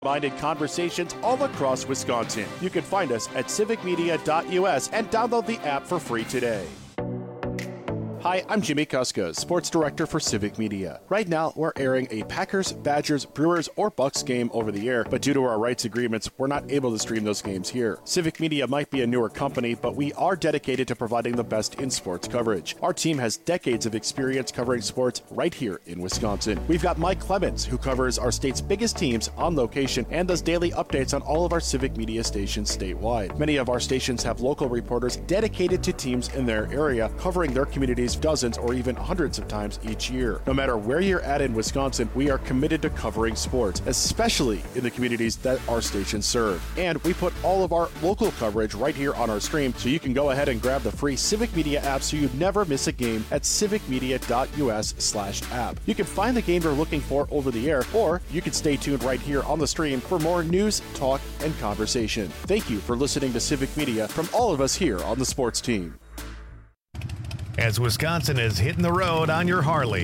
Minded conversations all across Wisconsin. You can find us at civicmedia.us and download the app for free today. Hi, I'm Jimmy Kuska, Sports Director for Civic Media. Right now, we're airing a Packers, Badgers, Brewers, or Bucks game over the air, but due to our rights agreements, we're not able to stream those games here. Civic Media might be a newer company, but we are dedicated to providing the best in sports coverage. Our team has decades of experience covering sports right here in Wisconsin. We've got Mike Clemens, who covers our state's biggest teams on location and does daily updates on all of our Civic Media stations statewide. Many of our stations have local reporters dedicated to teams in their area, covering their communities dozens or even hundreds of times each year. No matter where you're at in Wisconsin, we are committed to covering sports, especially in the communities that our stations serve. And we put all of our local coverage right here on our stream, so you can go ahead and grab the free Civic Media app so you never miss a game at civicmedia.us/app. You can find the game you're looking for over the air, or you can stay tuned right here on the stream for more news, talk, and conversation. Thank you for listening to Civic Media from all of us here on the sports team. As Wisconsin is hitting the road on your Harley,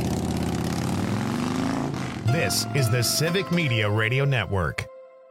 this is the Civic Media Radio Network.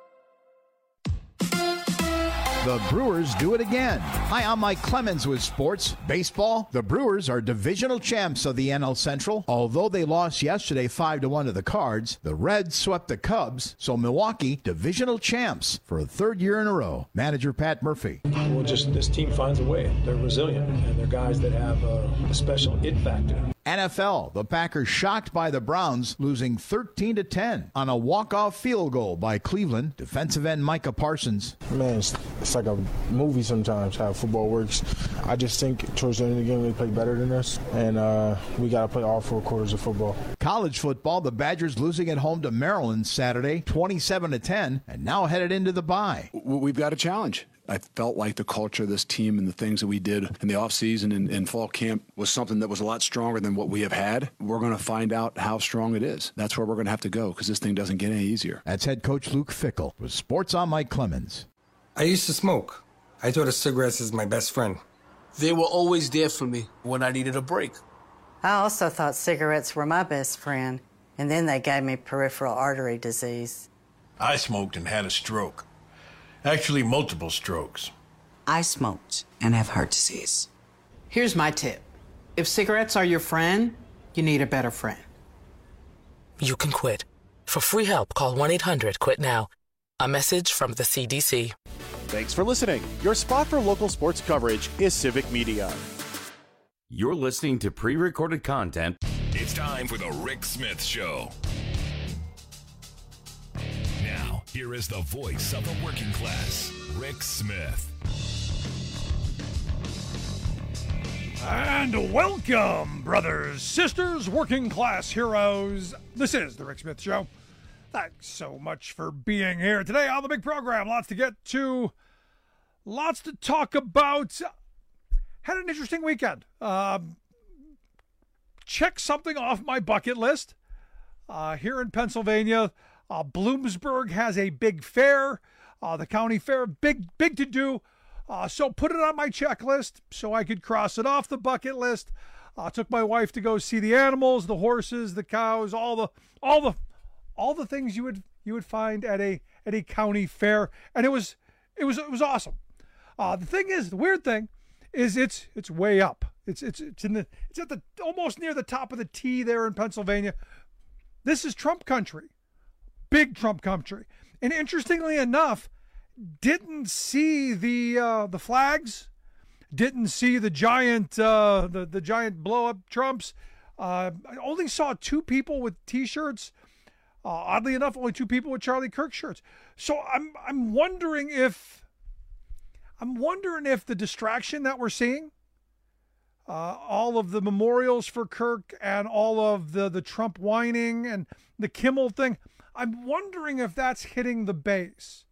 The Brewers do it again. Hi, I'm Mike Clemens with Sports Baseball. The Brewers are divisional champs of the NL Central. Although they lost yesterday 5-1 to the Cards, the Reds swept the Cubs, so Milwaukee divisional champs for a third year in a row. Manager Pat Murphy. Well, this team finds a way. They're resilient, and they're guys that have a special it factor. NFL, the Packers shocked by the Browns, losing 13-10 on a walk-off field goal by Cleveland. Defensive end Micah Parsons. Man, it's like a movie sometimes how football works. I just think towards the end of the game they play better than us, and we got to play all 4 quarters of football. College football, the Badgers losing at home to Maryland Saturday, 27-10, and now headed into the bye. We've got a challenge. I felt like the culture of this team and the things that we did in the offseason and fall camp was something that was a lot stronger than what we have had. We're going to find out how strong it is. That's where we're going to have to go because this thing doesn't get any easier. That's head coach Luke Fickell with Sports on Mike Clemens. I used to smoke. I thought of cigarettes as my best friend. They were always there for me when I needed a break. I also thought cigarettes were my best friend, and then they gave me peripheral artery disease. I smoked and had a stroke. Actually, multiple strokes. I smoked and have heart disease. Here's my tip. If cigarettes are your friend, you need a better friend. You can quit. For free help, call 1-800-QUIT-NOW. A message from the CDC. Thanks for listening. Your spot for local sports coverage is Civic Media. You're listening to pre-recorded content. It's time for the Rick Smith Show. Now, here is the voice of the working class, Rick Smith. And welcome, brothers, sisters, working class heroes. This is the Rick Smith Show. Thanks so much for being here today on the big program. Lots to get to, lots to talk about. Had an interesting weekend. Check something off my bucket list. Here in Pennsylvania, Bloomsburg has a big fair. The county fair, big to do. So put it on my checklist so I could cross it off the bucket list. Took my wife to go see the animals, the horses, the cows, all the things you would find at a county fair, and it was awesome. The weird thing is it's way up. It's at the almost near the top of the T there in Pennsylvania. This is Trump country, big Trump country, and interestingly enough, didn't see the flags, didn't see the giant the giant blow up Trumps. I only saw 2 people with T-shirts. Oddly enough, only 2 people with Charlie Kirk shirts. So I'm wondering if the distraction that we're seeing, all of the memorials for Kirk and all of the Trump whining and the Kimmel thing, I'm wondering if that's hitting the base,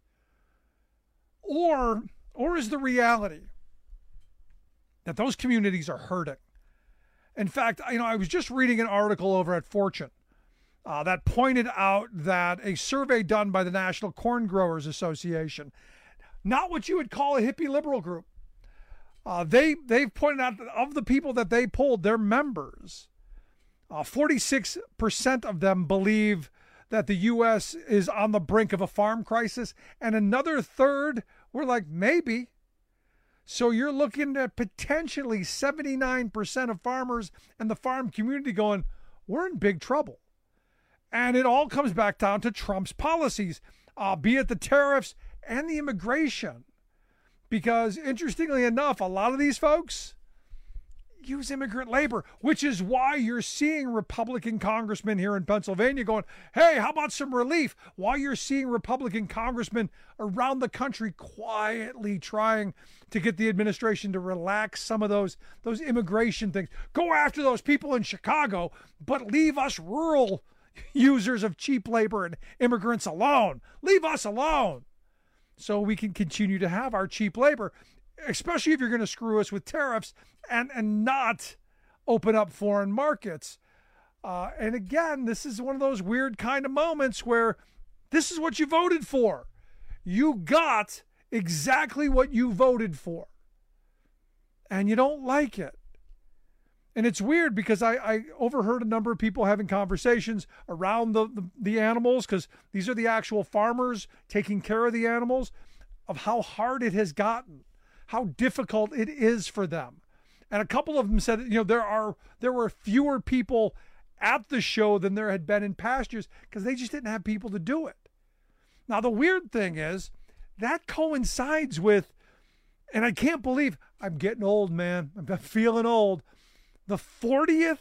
or is the reality that those communities are hurting. In fact, I was just reading an article over at Fortune that pointed out that a survey done by the National Corn Growers Association, not what you would call a hippie liberal group, they've pointed out that of the people that they polled, their members, 46% of them believe that the U.S. is on the brink of a farm crisis, and another third were like, maybe. So you're looking at potentially 79% of farmers and the farm community going, we're in big trouble. And it all comes back down to Trump's policies, be it the tariffs and the immigration. Because interestingly enough, a lot of these folks use immigrant labor, which is why you're seeing Republican congressmen here in Pennsylvania going, hey, how about some relief? Why you're seeing Republican congressmen around the country quietly trying to get the administration to relax some of those immigration things. Go after those people in Chicago, but leave us rural users of cheap labor and immigrants alone. Leave us alone so we can continue to have our cheap labor, especially if you're going to screw us with tariffs and not open up foreign markets. And again, this is one of those weird kind of moments where this is what you voted for. You got exactly what you voted for. And you don't like it. And it's weird because I overheard a number of people having conversations around the animals, because these are the actual farmers taking care of the animals, of how hard it has gotten, how difficult it is for them. And a couple of them said, there were fewer people at the show than there had been in past years because they just didn't have people to do it. Now, the weird thing is that coincides with, and I can't believe, I'm getting old, man. I'm feeling old. The 40th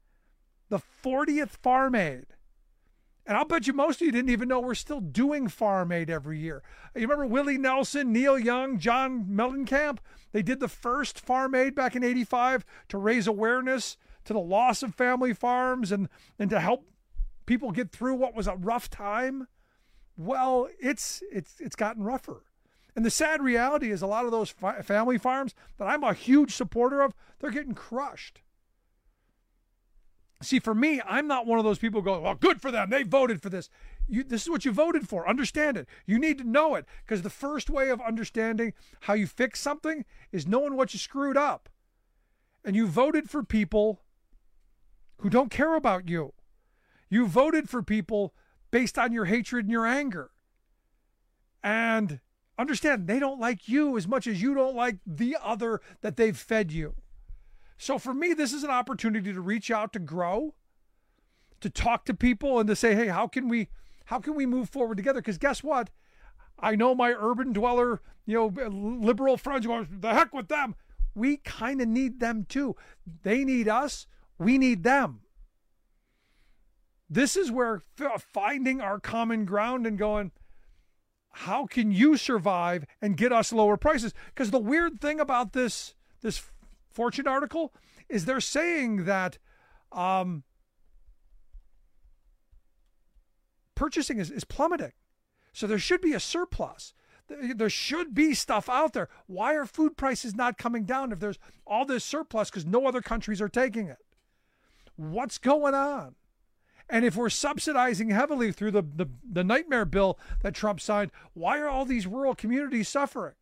Farm Aid. And I'll bet you most of you didn't even know we're still doing Farm Aid every year. You remember Willie Nelson, Neil Young, John Mellencamp? They did the first Farm Aid back in '85 to raise awareness to the loss of family farms and to help people get through what was a rough time. Well, it's gotten rougher. And the sad reality is a lot of those family farms that I'm a huge supporter of, they're getting crushed. See, for me, I'm not one of those people going, well, good for them. They voted for this. This is what you voted for. Understand it. You need to know it, because the first way of understanding how you fix something is knowing what you screwed up. And you voted for people who don't care about you. You voted for people based on your hatred and your anger. And understand, they don't like you as much as you don't like the other that they've fed you. So for me, this is an opportunity to reach out, to grow, to talk to people, and to say, hey, how can we move forward together? Because guess what? I know my urban dweller, liberal friends going, the heck with them. We kind of need them too. They need us. We need them. This is where finding our common ground and going, how can you survive and get us lower prices? Because the weird thing about this Fortune article is they're saying that purchasing is plummeting. So there should be a surplus. There should be stuff out there. Why are food prices not coming down if there's all this surplus? Because no other countries are taking it. What's going on? And if we're subsidizing heavily through the nightmare bill that Trump signed, why are all these rural communities suffering?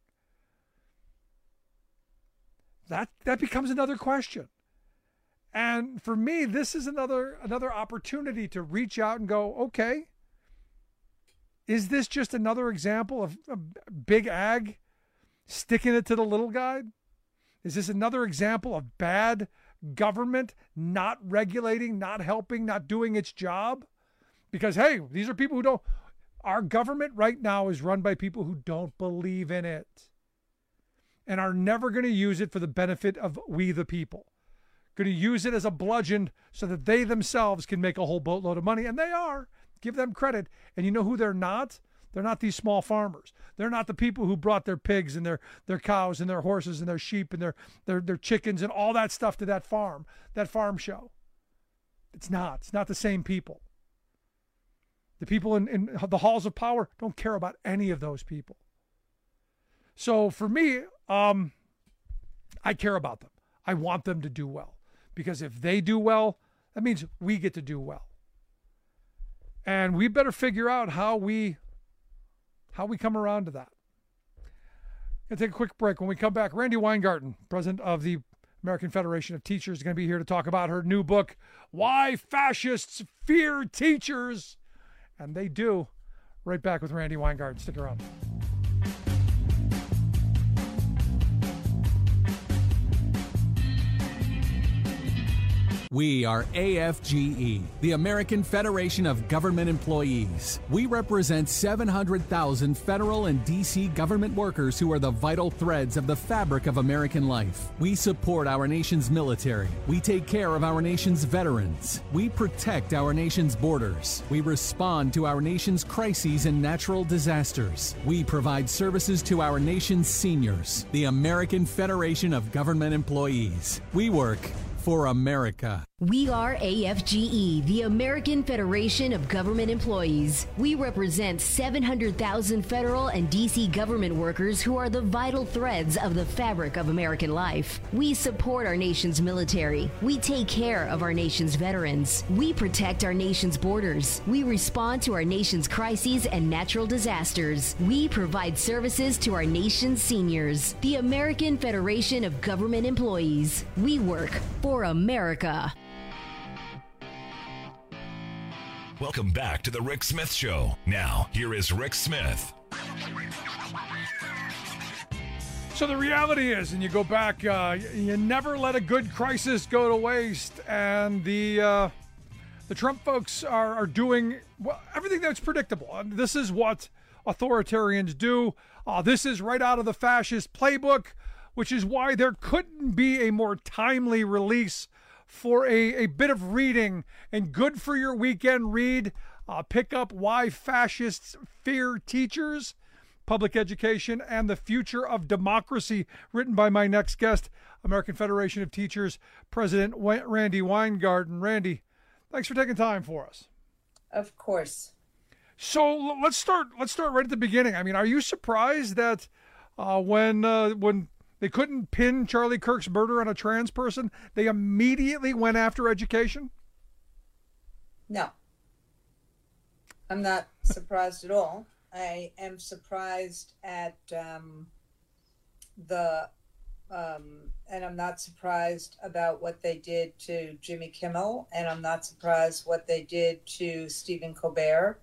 That becomes another question. And for me, this is another opportunity to reach out and go, okay, is this just another example of big ag sticking it to the little guy? Is this another example of bad government not regulating, not helping, not doing its job? Because, hey, these are people who don't. Our government right now is run by people who don't believe in it and are never going to use it for the benefit of we the people. Going to use it as a bludgeon so that they themselves can make a whole boatload of money. And they are. Give them credit. And you know who they're not? They're not these small farmers. They're not the people who brought their pigs and their cows and their horses and their sheep and their chickens and all that stuff to that farm show. It's not the same people. The people in the halls of power don't care about any of those people. So for me, I care about them. I want them to do well, because if they do well, that means we get to do well. And we better figure out how we come around to that. Going to take a quick break. When we come back, Randi Weingarten, president of the American Federation of Teachers, is going to be here to talk about her new book, Why Fascists Fear Teachers. And they do. Right back with Randy Weingarten. Stick around. We are AFGE, the American Federation of Government Employees. We represent 700,000 federal and D.C. government workers who are the vital threads of the fabric of American life. We support our nation's military. We take care of our nation's veterans. We protect our nation's borders. We respond to our nation's crises and natural disasters. We provide services to our nation's seniors. The American Federation of Government Employees. We work for America. We are AFGE, the American Federation of Government Employees. We represent 700,000 federal and D.C. government workers who are the vital threads of the fabric of American life. We support our nation's military. We take care of our nation's veterans. We protect our nation's borders. We respond to our nation's crises and natural disasters. We provide services to our nation's seniors. The American Federation of Government Employees. We work for America. Welcome back to the Rick Smith Show. Now, here is Rick Smith. So the reality is, and you go back, you never let a good crisis go to waste, and the Trump folks are doing everything that's predictable. This is what authoritarians do. This is right out of the fascist playbook, which is why there couldn't be a more timely release for a bit of reading, and good for your weekend read. Pick up Why Fascists Fear Teachers, Public Education, and the Future of Democracy, written by my next guest, American Federation of Teachers President Randy Weingarten. Randy, thanks for taking time for us. Of course. So let's start right at the beginning. I mean, are you surprised that when they couldn't pin Charlie Kirk's murder on a trans person, they immediately went after education? No. I'm not surprised at all. I am surprised at and I'm not surprised about what they did to Jimmy Kimmel, and I'm not surprised what they did to Stephen Colbert.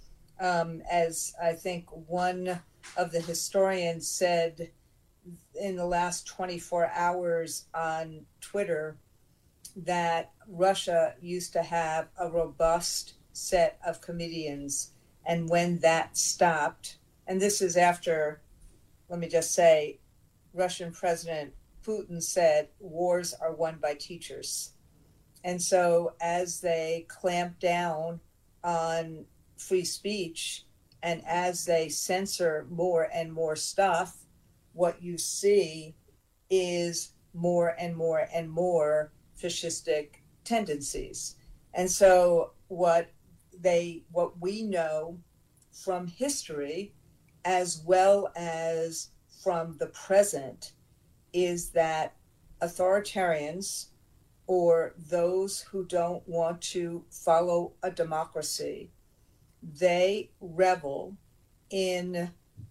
As I think one of the historians said in the last 24 hours on Twitter, that Russia used to have a robust set of comedians. And when that stopped, and this is after, let me just say, Russian President Putin said wars are won by teachers. And so as they clamp down on free speech and as they censor more and more stuff, what you see is more and more and more fascistic tendencies. And so what we know from history, as well as from the present, is that authoritarians, or those who don't want to follow a democracy, they revel in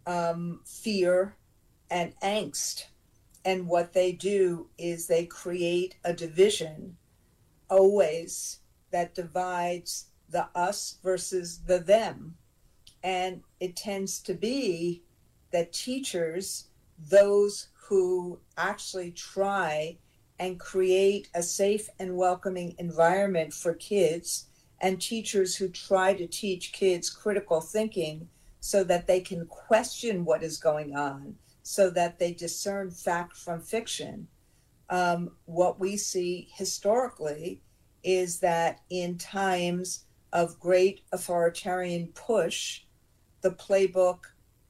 fear and angst. And what they do is they create a division, always, that divides the us versus the them. And it tends to be that teachers, those who actually try and create a safe and welcoming environment for kids, and teachers who try to teach kids critical thinking so that they can question what is going on, so that they discern fact from fiction. What we see historically is that in times of great authoritarian push, the playbook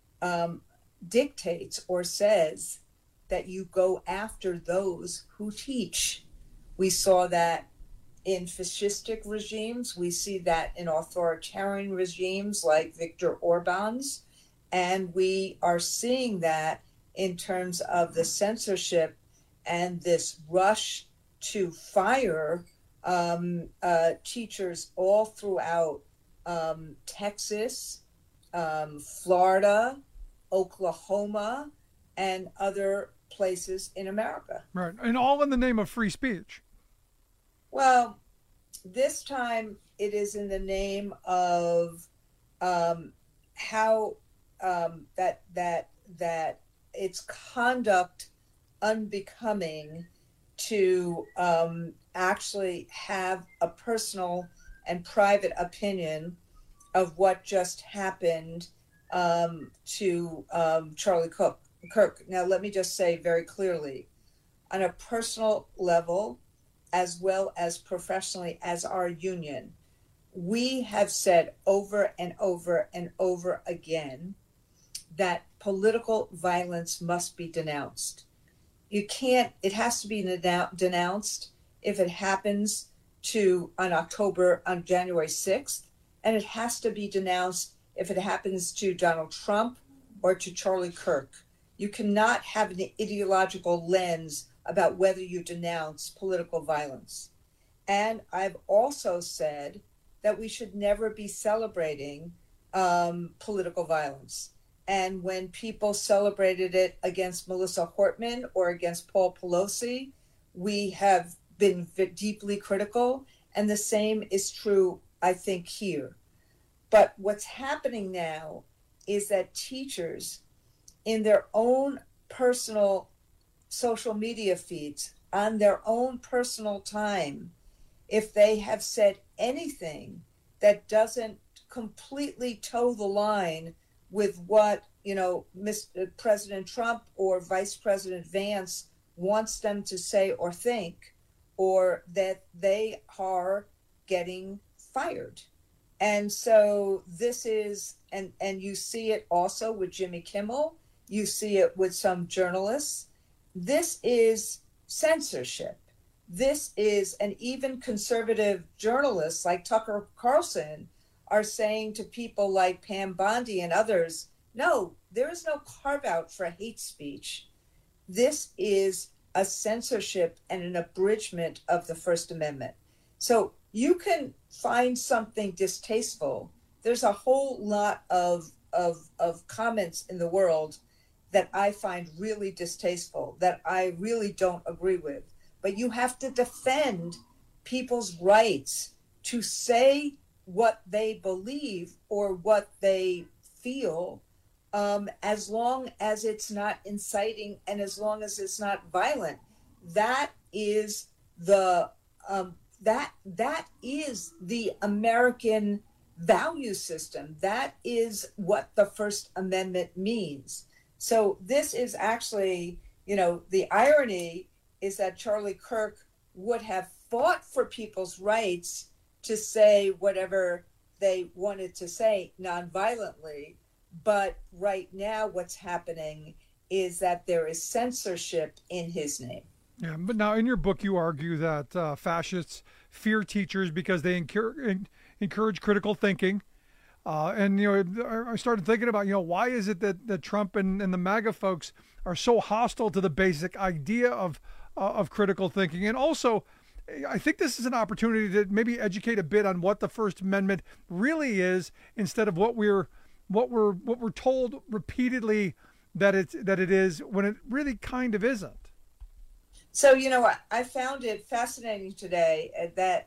dictates or says that you go after those who teach. We saw that in fascistic regimes. We see that in authoritarian regimes like Viktor Orban's. And we are seeing that in terms of the censorship and this rush to fire teachers all throughout Texas, Florida, Oklahoma, and other places in America. Right, and all in the name of free speech. Well, this time it is in the name of how that it's conduct unbecoming to actually have a personal and private opinion of what just happened to Charlie Kirk. Now, let me just say very clearly, on a personal level, as well as professionally as our union, we have said over and over and over again that political violence must be denounced. It has to be denounced if it happens on January 6th, and it has to be denounced if it happens to Donald Trump or to Charlie Kirk. You cannot have an ideological lens about whether you denounce political violence. And I've also said that we should never be celebrating political violence. And when people celebrated it against Melissa Hortman or against Paul Pelosi, we have been deeply critical. And the same is true, I think, here. But what's happening now is that teachers, in their own personal social media feeds, on their own personal time, if they have said anything that doesn't completely toe the line with what, Mr. President Trump or Vice President Vance wants them to say or think, or that they are getting fired. And so this is, and you see it also with Jimmy Kimmel, you see it with some journalists. This is censorship. This is, and even conservative journalists like Tucker Carlson are saying to people like Pam Bondi and others, no, there is no carve out for hate speech. This is a censorship and an abridgment of the First Amendment. So you can find something distasteful. There's a whole lot of comments in the world that I find really distasteful, that I really don't agree with. But you have to defend people's rights to say what they believe or what they feel, as long as it's not inciting and as long as it's not violent. That is the that is the American value system. That is what the First Amendment means. So this is actually, the irony is that Charlie Kirk would have fought for people's rights to say whatever they wanted to say nonviolently. But right now what's happening is that there is censorship in his name. Yeah, but now in your book, you argue that fascists fear teachers because they encourage critical thinking. And, I started thinking about, why is it that Trump and the MAGA folks are so hostile to the basic idea of critical thinking? And also, I think this is an opportunity to maybe educate a bit on what the First Amendment really is, instead of what we're told repeatedly that it is, when it really kind of isn't. So, I found it fascinating today that,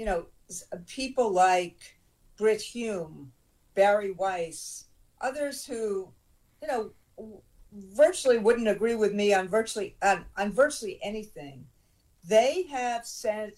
people like Brit Hume, Barry Weiss, others who, virtually wouldn't agree with me on virtually anything. They have said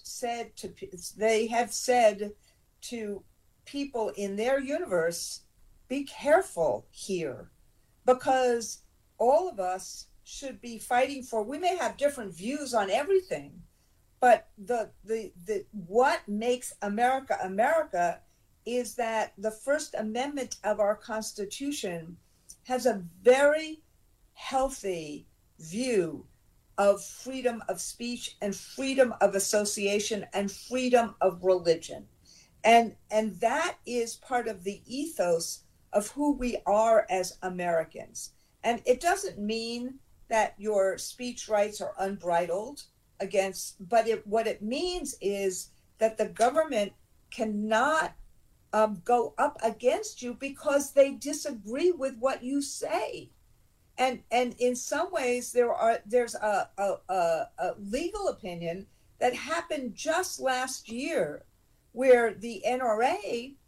to people in their universe, be careful here, because all of us should be fighting for. We may have different views on everything, but the what makes America America is that the First Amendment of our Constitution has a very healthy view of freedom of speech and freedom of association and freedom of religion. And that is part of the ethos of who we are as Americans. And it doesn't mean that your speech rights are unbridled but what it means is that the government cannot go up against you because they disagree with what you say. And in some ways, there's a legal opinion that happened just last year where the NRA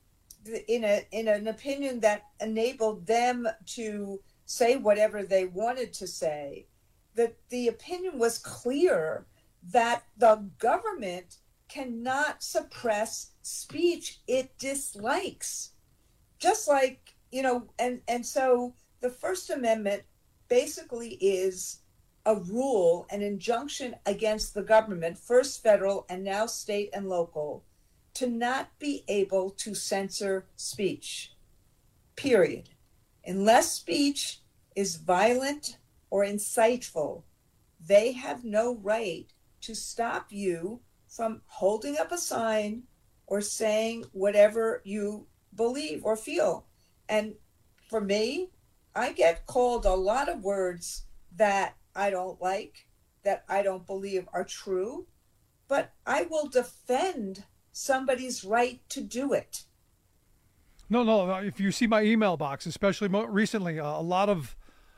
in an opinion that enabled them to say whatever they wanted to say, that the opinion was clear that the government cannot suppress speech it dislikes. Just like, and so the First Amendment basically is a rule, an injunction against the government, first federal and now state and local, to not be able to censor speech, period. Unless speech is violent or insightful, they have no right to stop you from holding up a sign or saying whatever you believe or feel. And for me, I get called a lot of words that I don't like, that I don't believe are true, but I will defend somebody's right to do it. No. If you see my email box, especially recently, a lot of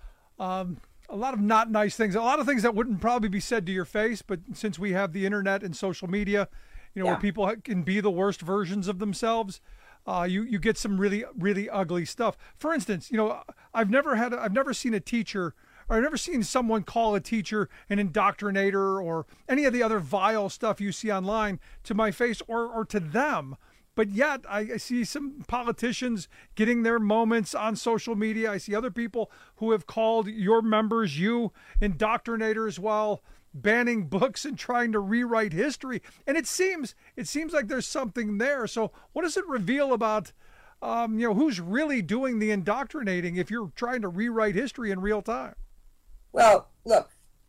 not nice things, a lot of things that wouldn't probably be said to your face, but since we have the internet and social media, where people can be the worst versions of themselves, you get some really, really ugly stuff. For instance, I've never seen a teacher, or I've never seen someone call a teacher an indoctrinator or any of the other vile stuff you see online to my face or to them. But yet I see some politicians getting their moments on social media. I see other people who have called your members, you, indoctrinators, while banning books and trying to rewrite history. And it seems like there's something there. So what does it reveal about, who's really doing the indoctrinating if you're trying to rewrite history in real time? Well, look,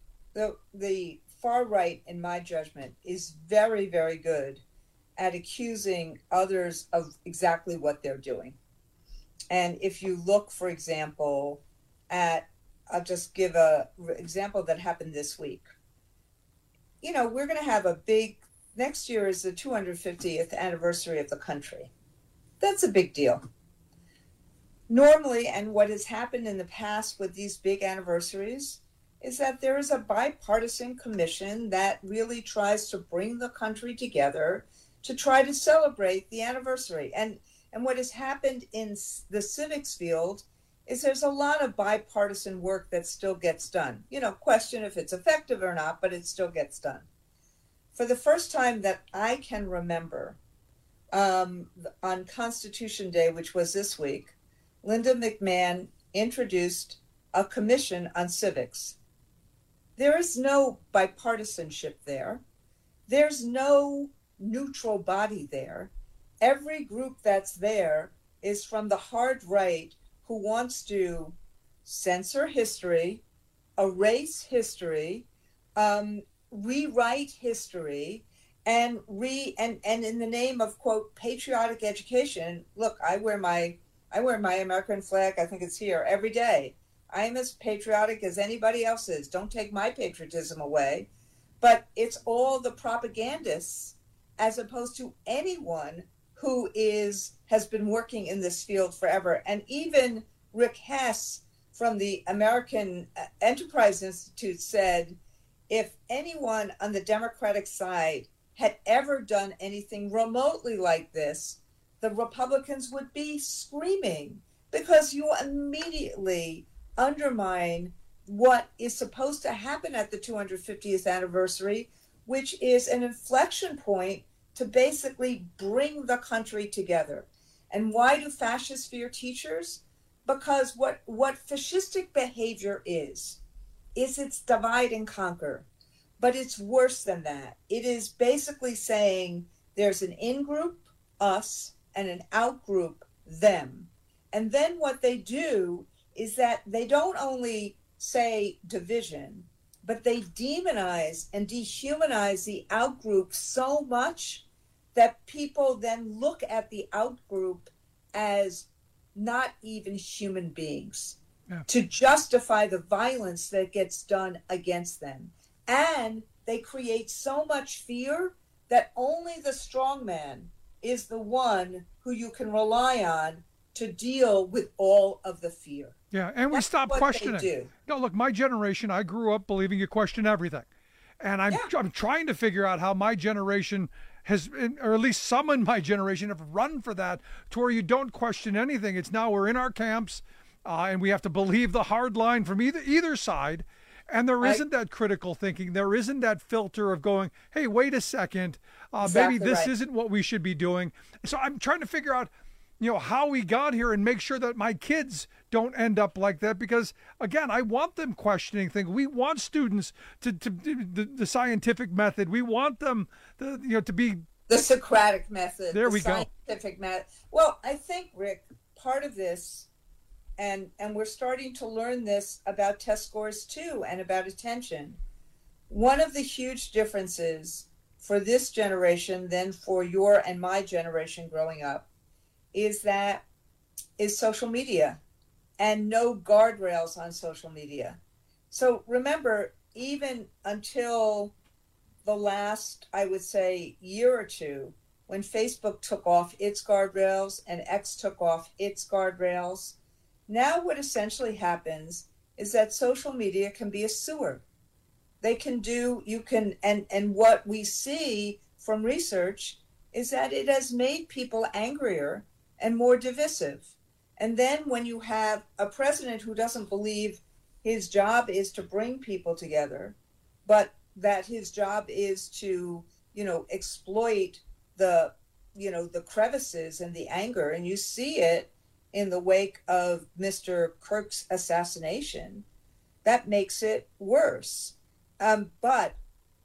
the far right, in my judgment, is very, very good at accusing others of exactly what they're doing. And if you look, for example, I'll just give an example that happened this week. We're going to have next year is the 250th anniversary of the country. That's a big deal. Normally, and what has happened in the past with these big anniversaries, is that there is a bipartisan commission that really tries to bring the country together to try to celebrate the anniversary. And what has happened in the civics field is there's a lot of bipartisan work that still gets done. Question if it's effective or not, but it still gets done. For the first time that I can remember, on Constitution Day, which was this week, Linda McMahon introduced a commission on civics. There is no bipartisanship there. There's no neutral body there. Every group that's there is from the hard right who wants to censor history, erase history, rewrite history, and in the name of, quote, patriotic education. Look, I wear my American flag, I think it's here, every day. I am as patriotic as anybody else is. Don't take my patriotism away. But it's all the propagandists as opposed to anyone who has been working in this field forever. And even Rick Hess from the American Enterprise Institute said, if anyone on the Democratic side had ever done anything remotely like this, the Republicans would be screaming, because you immediately undermine what is supposed to happen at the 250th anniversary, which is an inflection point to basically bring the country together. And why do fascists fear teachers? Because what fascistic behavior is it's divide and conquer. But it's worse than that. It is basically saying there's an in-group, us, and an out-group, them. And then what they do is that they don't only say division, but they demonize and dehumanize the out-group so much that people then look at the out-group as not even human beings, to justify the violence that gets done against them. And they create so much fear that only the strong man is the one who you can rely on to deal with all of the fear. Yeah, and we stop questioning. No, look, my generation, I grew up believing you question everything. And I'm trying to figure out how my generation has, or at least some in my generation, have run for that, to where you don't question anything. It's now we're in our camps, and we have to believe the hard line from either side. And there isn't that critical thinking. There isn't that filter of going, hey, wait a second, maybe this isn't what we should be doing. So I'm trying to figure out, how we got here and make sure that my kids don't end up like that. Because, again, I want them questioning things. We want students to the scientific method. We want them, to be... The Socratic method. There we go. Scientific method. Well, I think, Rick, part of this... And we're starting to learn this about test scores too, and about attention. One of the huge differences for this generation than for your and my generation growing up is social media, and no guardrails on social media. So remember, even until the last, I would say, year or two, when Facebook took off its guardrails and X took off its guardrails, now what essentially happens is that social media can be a sewer. And what we see from research is that it has made people angrier and more divisive. And then when you have a president who doesn't believe his job is to bring people together, but that his job is to, exploit the crevices and the anger, and you see it in the wake of Mr. Kirk's assassination, that makes it worse. But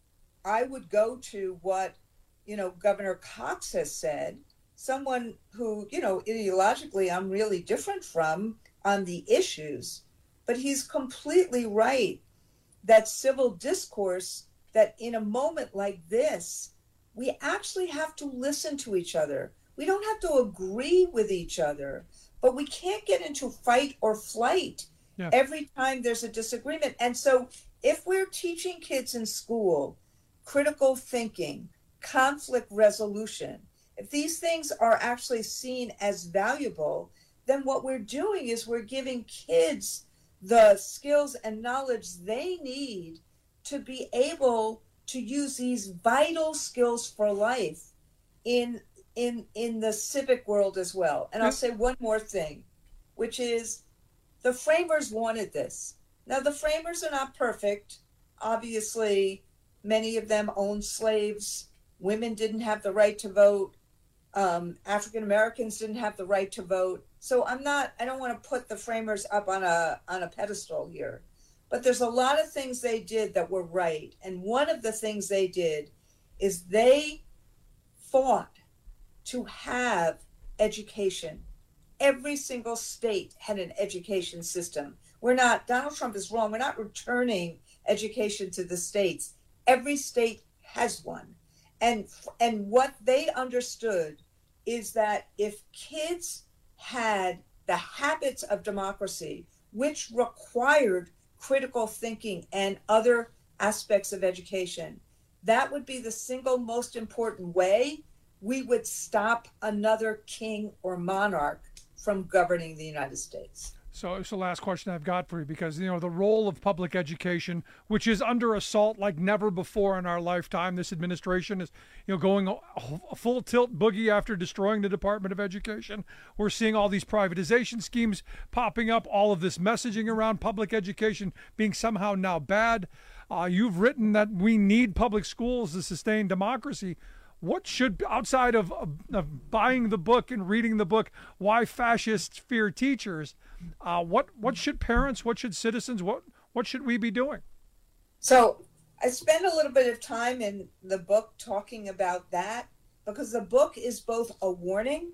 I would go to what, Governor Cox has said, someone who, ideologically I'm really different from on the issues, but he's completely right that civil discourse, that in a moment like this, we actually have to listen to each other. We don't have to agree with each other, but we can't get into fight or flight every time there's a disagreement. And so if we're teaching kids in school critical thinking, conflict resolution, if these things are actually seen as valuable, then what we're doing is we're giving kids the skills and knowledge they need to be able to use these vital skills for life in the civic world as well. And I'll say one more thing, which is the framers wanted this. Now, the framers are not perfect. Obviously, many of them owned slaves. Women didn't have the right to vote. African Americans didn't have the right to vote. So I don't want to put the framers up on a pedestal here. But there's a lot of things they did that were right. And one of the things they did is they fought to have education. Every single state had an education system. Donald Trump is wrong. We're not returning education to the states. Every state has one. And what they understood is that if kids had the habits of democracy, which required critical thinking and other aspects of education, that would be the single most important way we would stop another king or monarch from governing the United States. So it's the last question I've got for you, because, the role of public education, which is under assault like never before in our lifetime. This administration is, going a full tilt boogie after destroying the Department of Education. We're seeing all these privatization schemes popping up, all of this messaging around public education being somehow now bad. You've written that we need public schools to sustain democracy. What should, outside of buying the book and reading the book, Why Fascists Fear Teachers, what should parents, what should citizens, what should we be doing? So I spend a little bit of time in the book talking about that, because the book is both a warning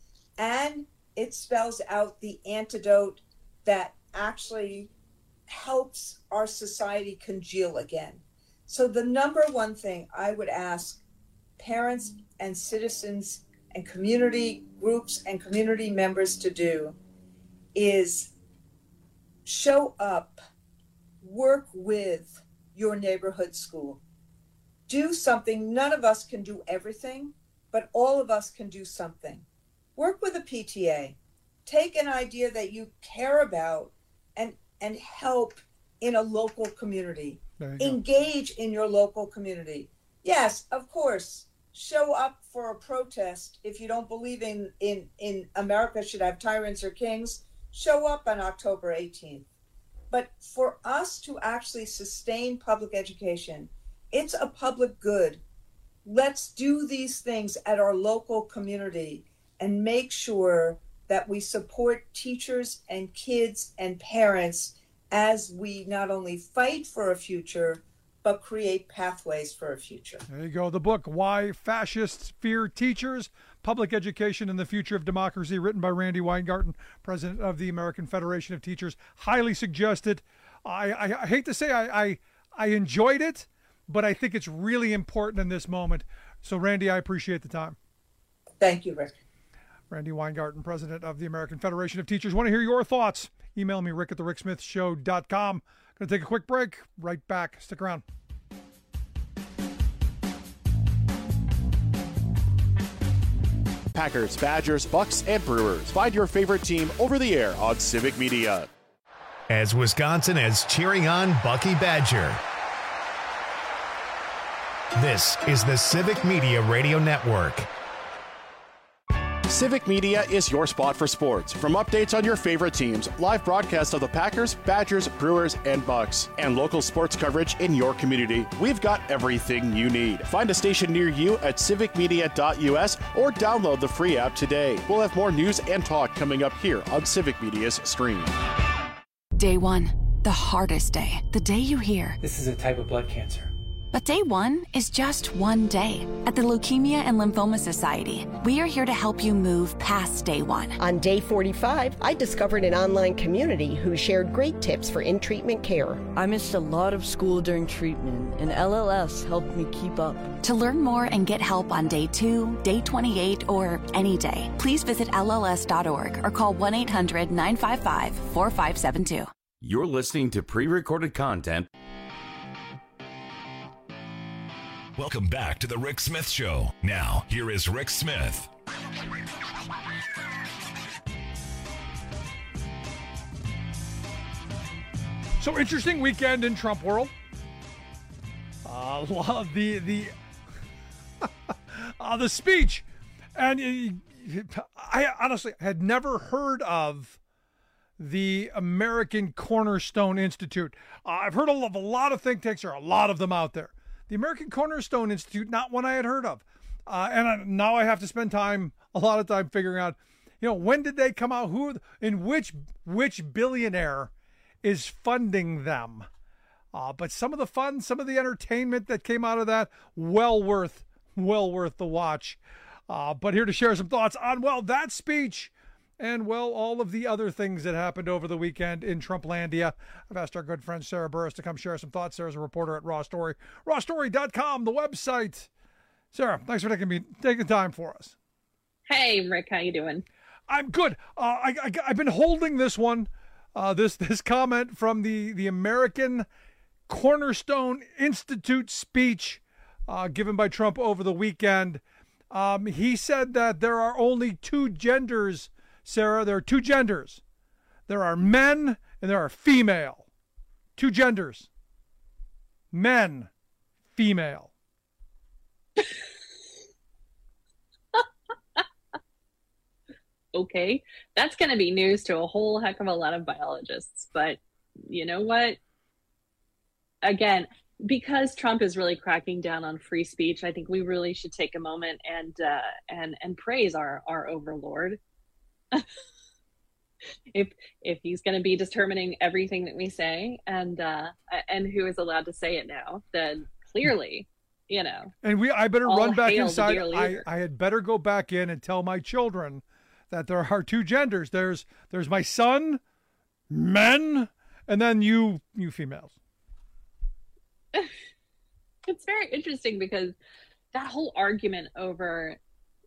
and it spells out the antidote that actually helps our society congeal again. So the number one thing I would ask parents and citizens and community groups and community members to do is show up, work with your neighborhood school. Do something. None of us can do everything, but all of us can do something. Work with a PTA. Take an idea that you care about and help in a local community. Engage in your local community. Yes, of course, show up for a protest. If you don't believe in America should have tyrants or kings, show up on October 18th. But for us to actually sustain public education, it's a public good. Let's do these things at our local community and make sure that we support teachers and kids and parents as we not only fight for a future, but create pathways for a future. There you go. The book, Why Fascists Fear Teachers, Public Education and the Future of Democracy, written by Randi Weingarten, president of the American Federation of Teachers. Highly suggested. I hate to say I enjoyed it, but I think it's really important in this moment. So, Randi, I appreciate the time. Thank you, Rick. Randi Weingarten, president of the American Federation of Teachers. Want to hear your thoughts? Email me, rick@thericksmithshow.com. Going to take a quick break. Right back. Stick around. Packers, Badgers, Bucks, and Brewers. Find your favorite team over the air on Civic Media. As Wisconsin is cheering on Bucky Badger. This is the Civic Media Radio Network. Civic Media is your spot for sports. From updates on your favorite teams, live broadcasts of the Packers, Badgers, Brewers, and Bucks, and local sports coverage in your community, we've got everything you need. Find a station near you at civicmedia.us or download the free app today. We'll have more news and talk coming up here on Civic Media's stream. Day one, the hardest day. The day you hear, this is a type of blood cancer. But day one is just one day. At the Leukemia and Lymphoma Society, we are here to help you move past day one. On day 45, I discovered an online community who shared great tips for in-treatment care. I missed a lot of school during treatment, and LLS helped me keep up. To learn more and get help on day 2, day 28, or any day, please visit LLS.org or call 1-800-955-4572. You're listening to pre-recorded content. Welcome back to the Rick Smith Show. Now, here is Rick Smith. So interesting weekend in Trump world. The speech, and I honestly had never heard of the American Cornerstone Institute. I've heard of a lot of think tanks. There are a lot of them out there. The American Cornerstone Institute, not one I had heard of. Now I have to spend a lot of time figuring out, when did they come out? Which billionaire is funding them? But some of the fun, some of the entertainment that came out of that, well worth the watch. But here to share some thoughts on, that speech and, all of the other things that happened over the weekend in Trumplandia. I've asked our good friend Sarah Burris to come share some thoughts. Sarah's a reporter at Raw Story. RawStory.com, the website. Sarah, thanks for taking time for us. Hey, Rick, how you doing? I'm good. I've been holding this one, this comment from the American Cornerstone Institute speech given by Trump over the weekend. He said that there are only two genders. Sarah, there are two genders. There are men and there are female. Two genders. Men, female. Okay, that's going to be news to a whole heck of a lot of biologists. But you know what? Again, because Trump is really cracking down on free speech, I think we really should take a moment and praise our overlord. If he's going to be determining everything that we say and who is allowed to say it now, then clearly, And I better run back inside. I had better go back in and tell my children that there are two genders. There's my son, men, and then you females. It's very interesting because that whole argument over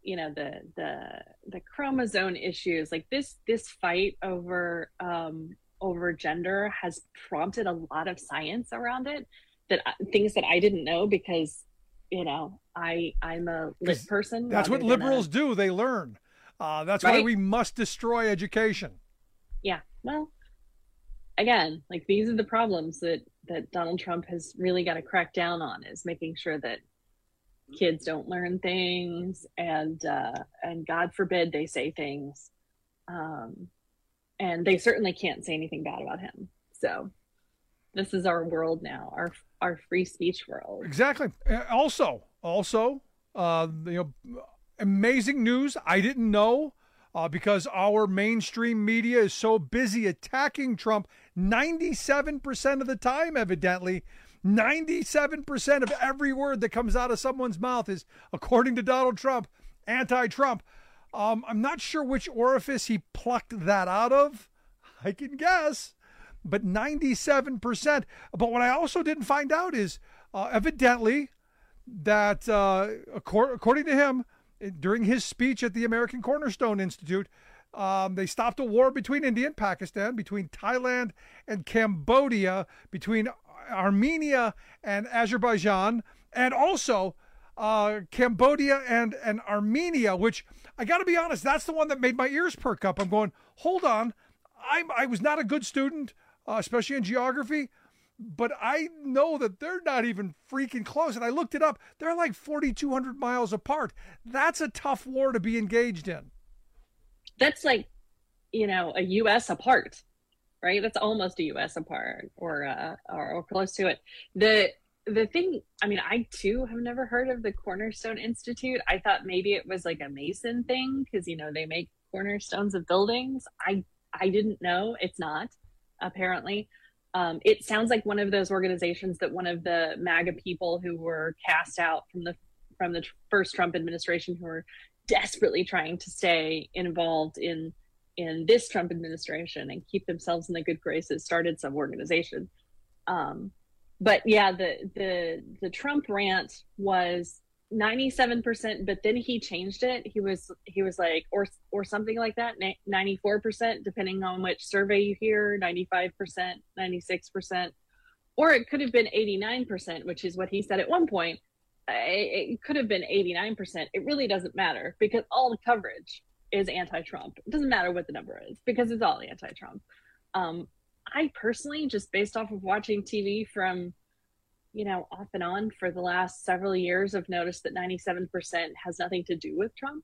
the chromosome issues, like this fight over gender has prompted a lot of science around it, things that I didn't know because I'm a lit person. That's what liberals do. They learn. That's right? Why we must destroy education. Yeah. Well, again, like these are the problems that Donald Trump has really got to crack down on, is making sure that kids don't learn things, and God forbid they say things, and they certainly can't say anything bad about him. So this is our world now, our free speech world. Exactly. Also, amazing news I didn't know, because our mainstream media is so busy attacking Trump 97% of the time, evidently. 97% of every word that comes out of someone's mouth is, according to Donald Trump, anti-Trump. I'm not sure which orifice he plucked that out of. I can guess, but 97%. But what I also didn't find out is, evidently, that according to him, during his speech at the American Cornerstone Institute, they stopped a war between India and Pakistan, between Thailand and Cambodia, between Armenia and Azerbaijan, and also Cambodia and Armenia, which I got to be honest, that's the one that made my ears perk up. I'm going, hold on, I was not a good student, especially in geography, but I know that they're not even freaking close. And I looked it up. They're like 4,200 miles apart. That's a tough war to be engaged in. That's like, a U.S. apart, right? That's almost a U.S. apart, or close to it. The thing, I too have never heard of the Cornerstone Institute. I thought maybe it was like a Mason thing, because they make cornerstones of buildings. I didn't know. It's not, apparently. It sounds like one of those organizations that one of the MAGA people who were cast out from the first Trump administration, who were desperately trying to stay involved in this Trump administration and keep themselves in the good graces, started some organization. But yeah, the Trump rant was 97%, but then he changed it. He was like, or something like that, 94%, depending on which survey you hear, 95%, 96%, or it could have been 89%, which is what he said at one point. It could have been 89%. It really doesn't matter, because all the coverage is anti-Trump. It doesn't matter what the number is, because it's all anti-Trump. I personally, just based off of watching TV from, off and on for the last several years, have noticed that 97% has nothing to do with Trump.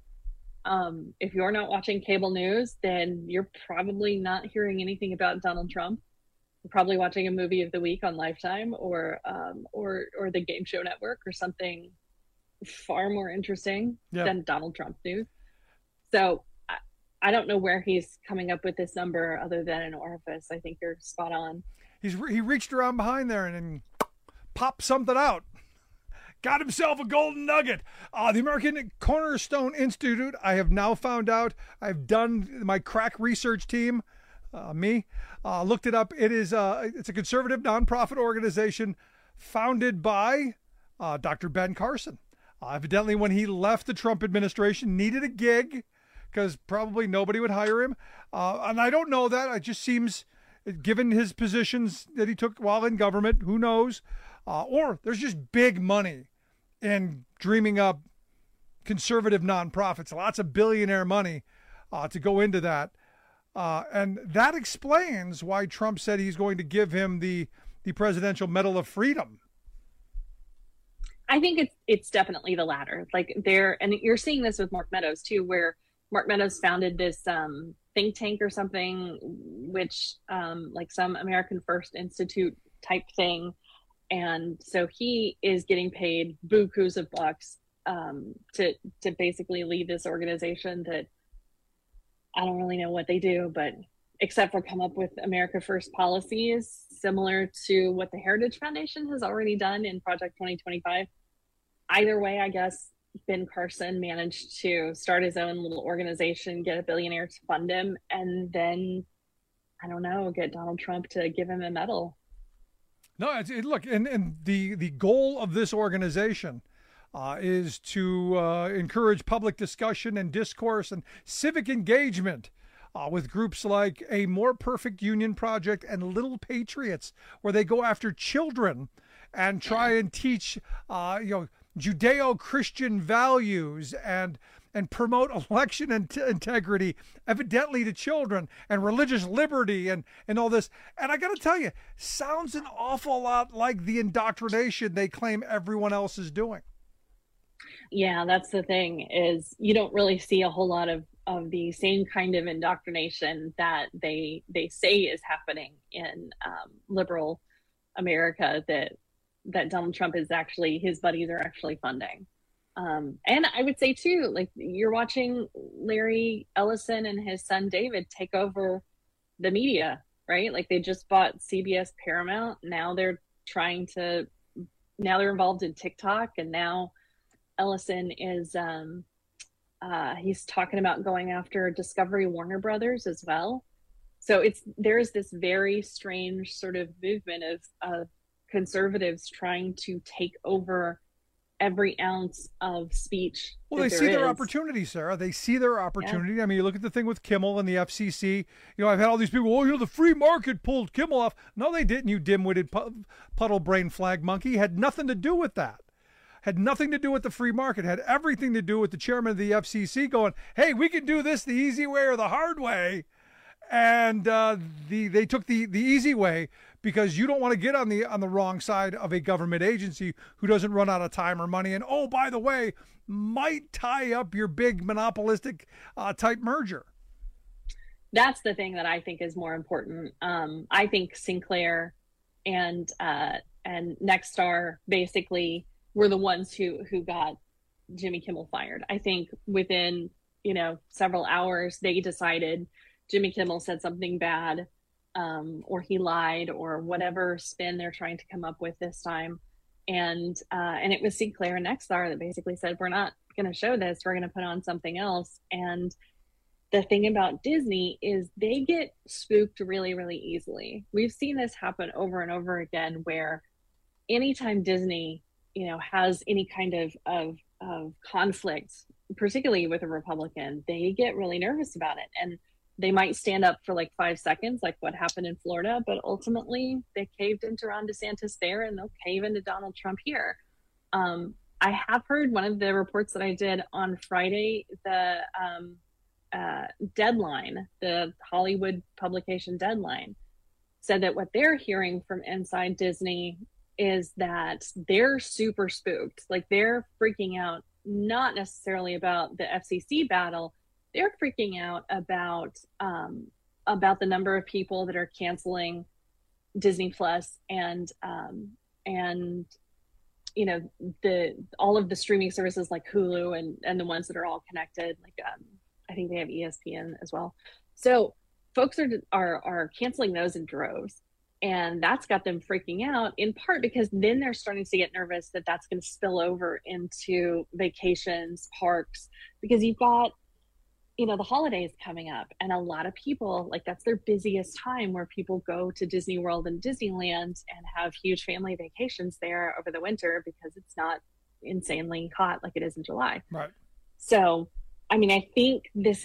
If you're not watching cable news, then you're probably not hearing anything about Donald Trump. You're probably watching a movie of the week on Lifetime or the Game Show Network, or something far more interesting than Donald Trump news. So I don't know where he's coming up with this number other than an orifice. I think you're spot on. He reached around behind there and popped something out. Got himself a golden nugget. The American Cornerstone Institute, I have now found out. I've done my crack research team, looked it up. It's a conservative nonprofit organization founded by Dr. Ben Carson. Evidently, when he left the Trump administration, needed a gig, because probably nobody would hire him. And I don't know that. It just seems, given his positions that he took while in government, who knows? Or there's just big money in dreaming up conservative nonprofits, lots of billionaire money to go into that. And that explains why Trump said he's going to give him the Presidential Medal of Freedom. I think it's definitely the latter. And you're seeing this with Mark Meadows too, where Mark Meadows founded this think tank or something, which like some American First Institute type thing. And so he is getting paid bukus of bucks to basically lead this organization that I don't really know what they do, but except for come up with America First policies similar to what the Heritage Foundation has already done in Project 2025. Either way, I guess Ben Carson managed to start his own little organization, get a billionaire to fund him, and then, I don't know, get Donald Trump to give him a medal. No, look, and the goal of this organization is to encourage public discussion and discourse and civic engagement with groups like A More Perfect Union Project and Little Patriots, where they go after children and try and teach, Judeo-Christian values and promote election integrity, evidently to children, and religious liberty and all this. And I got to tell you, sounds an awful lot like the indoctrination they claim everyone else is doing. Yeah, that's the thing, is you don't really see a whole lot of the same kind of indoctrination that they say is happening in liberal America that Donald Trump is actually, his buddies are actually funding. And I would say too, like, you're watching Larry Ellison and his son David take over the media, right? Like, they just bought CBS Paramount. Now they're involved in TikTok, and now Ellison is he's talking about going after Discovery Warner Brothers as well. So there's this very strange sort of movement of conservatives trying to take over every ounce of speech. Well, they see their opportunity, Sarah. They see their opportunity. Yeah. I mean, you look at the thing with Kimmel and the FCC. You know, I've had all these people, the free market pulled Kimmel off. No, they didn't, you dim-witted puddle brain flag monkey. Had nothing to do with that. Had nothing to do with the free market. Had everything to do with the chairman of the FCC going, hey, we can do this the easy way or the hard way. And they took the easy way, because you don't want to get on the wrong side of a government agency who doesn't run out of time or money, and, oh, by the way, might tie up your big monopolistic type merger. That's the thing that I think is more important. I think Sinclair and Nexstar basically were the ones who got Jimmy Kimmel fired. I think within several hours they decided Jimmy Kimmel said something bad, or he lied, or whatever spin they're trying to come up with this time. And it was Sinclair and Nexstar that basically said, we're not going to show this, we're going to put on something else. And the thing about Disney is they get spooked really, really easily. We've seen this happen over and over again, where anytime Disney, has any kind of conflict, particularly with a Republican, they get really nervous about it. And they might stand up for like 5 seconds, like what happened in Florida, but ultimately they caved into Ron DeSantis there, and they'll cave into Donald Trump here. I have heard one of the reports that I did on Friday, the Deadline, the Hollywood publication Deadline, said that what they're hearing from inside Disney is that they're super spooked. Like, they're freaking out, not necessarily about the FCC battle. They're freaking out about the number of people that are canceling Disney Plus and all of the streaming services like Hulu and the ones that are all connected. Like I think they have ESPN as well. So folks are canceling those in droves, and that's got them freaking out, in part because then they're starting to get nervous that that's going to spill over into vacations, parks, because you've got the holidays coming up, and a lot of people, like, that's their busiest time, where people go to Disney World and Disneyland and have huge family vacations there over the winter, because it's not insanely hot like it is in July. Right. So, I mean, I think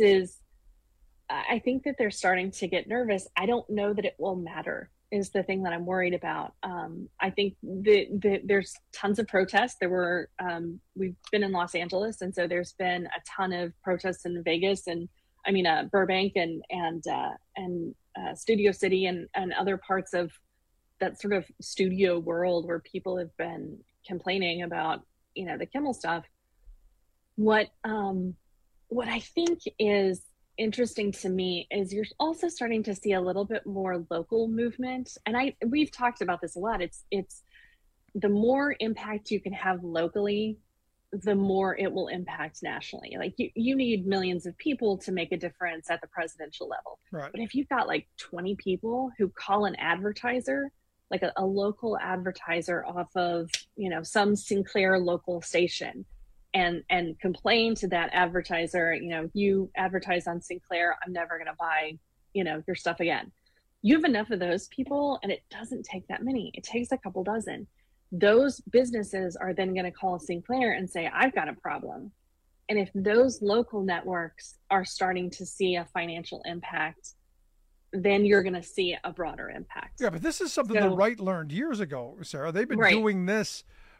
that they're starting to get nervous. I don't know that it will matter, is the thing that I'm worried about. I think there's tons of protests. There were, we've been in Los Angeles, and so there's been a ton of protests in Vegas, and Burbank and Studio City and other parts of that sort of studio world, where people have been complaining about, the Kimmel stuff. What I think is interesting to me is you're also starting to see a little bit more local movement, and we've talked about this a lot. It's the more impact you can have locally, the more it will impact nationally. Like, you need millions of people to make a difference at the presidential level. Right. But if you've got like 20 people who call an advertiser, like a local advertiser off of some Sinclair local station, and complain to that advertiser, you advertise on Sinclair, I'm never going to buy, your stuff again. You have enough of those people, and it doesn't take that many. It takes a couple dozen. Those businesses are then going to call Sinclair and say, I've got a problem. And if those local networks are starting to see a financial impact, then you're going to see a broader impact. Yeah, but this is something the right learned years ago, Sarah. They've been doing this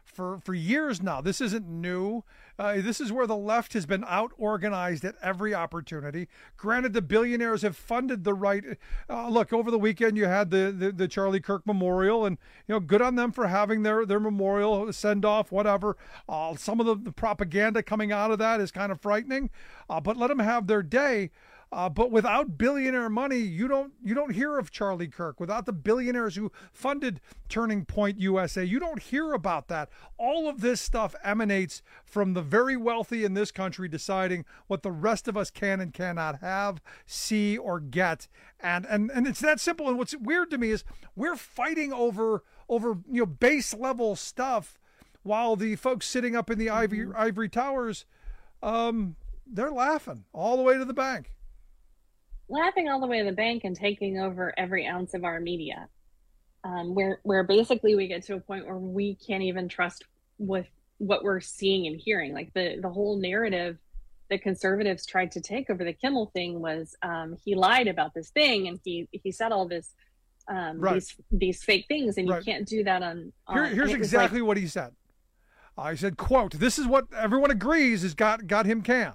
for years now. This isn't new. This is where the left has been out-organized at every opportunity. Granted, the billionaires have funded the right. Look, over the weekend you had the Charlie Kirk Memorial, and good on them for having their memorial send-off, whatever. Some of the propaganda coming out of that is kind of frightening, but let them have their day. But without billionaire money, you don't hear of Charlie Kirk. Without the billionaires who funded Turning Point USA, you don't hear about that. All of this stuff emanates from the very wealthy in this country deciding what the rest of us can and cannot have, see, or get. And it's that simple. And what's weird to me is we're fighting over base level stuff, while the folks sitting up in the ivory towers, they're laughing all the way to the bank. Laughing all the way to the bank and taking over every ounce of our media, where basically we get to a point where we can't even trust with what we're seeing and hearing. Like the whole narrative that conservatives tried to take over the Kimmel thing was he lied about this thing and he said all this these fake things, and you can't do that on here's exactly what he said. I said, quote, "This is what everyone agrees has got him canned.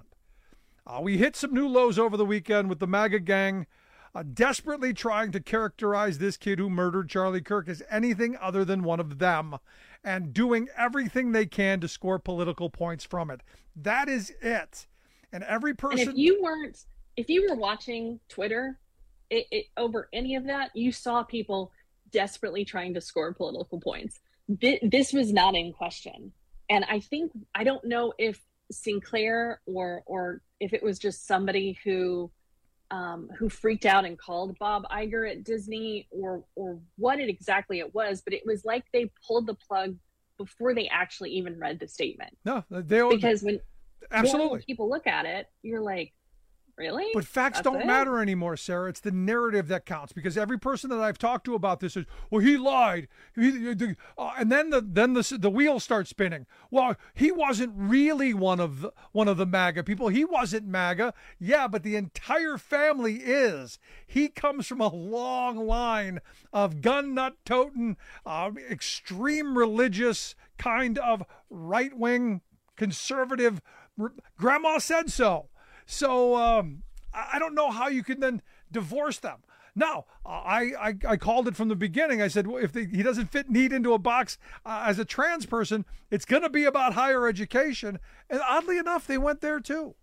We hit some new lows over the weekend with the MAGA gang desperately trying to characterize this kid who murdered Charlie Kirk as anything other than one of them, and doing everything they can to score political points from it. That is it." And every person. And if you were watching Twitter over any of that, you saw people desperately trying to score political points. This was not in question. And I don't know if Sinclair or if it was just somebody who freaked out and called Bob Iger at Disney, or what exactly it was, but it was like they pulled the plug before they actually even read the statement. No, because when absolutely people look at it, you're like, really? But facts don't matter anymore, Sarah. It's the narrative that counts, because every person that I've talked to about this is, well, he lied, and then the wheel starts spinning. Well, he wasn't really one of the MAGA people. He wasn't MAGA, yeah, but the entire family is. He comes from a long line of gun nut toting, extreme religious kind of right wing conservative. Grandma said so. So I don't know how you can then divorce them. Now, I called it from the beginning. I said, well, if he doesn't fit neat into a box as a trans person, it's going to be about higher education. And oddly enough, they went there too.